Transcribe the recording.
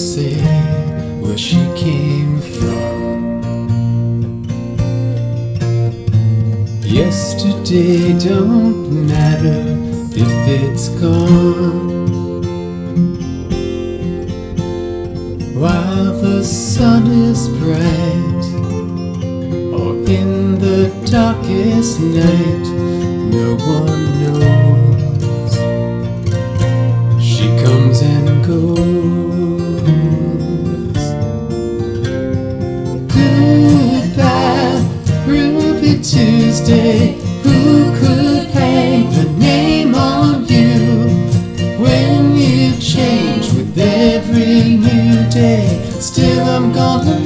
say where she came from. Yesterday don't matter if it's gone. While the sun is bright, or in the darkest night, no one knows. She comes and goes. Goodbye, Ruby Tuesday. Who could hang the name on you when you change with every new day? Still I'm gonna